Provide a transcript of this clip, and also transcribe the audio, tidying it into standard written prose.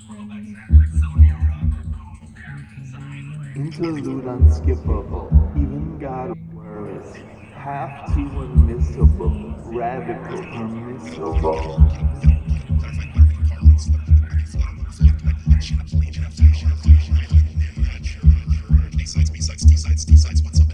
Interlude unskippable, even God worries. Half too unmissable, radical, permissible. A sides, B sides, D sides, D sides, what's up?